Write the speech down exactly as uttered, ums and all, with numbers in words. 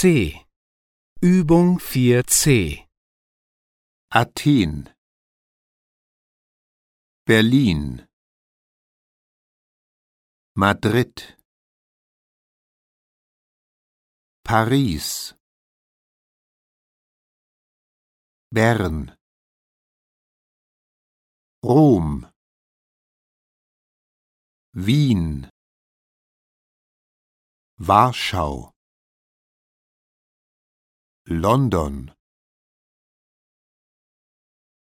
C. Übung vier C. Athen, Berlin, Madrid, Paris, Bern, Rom, Wien, Warschau, London,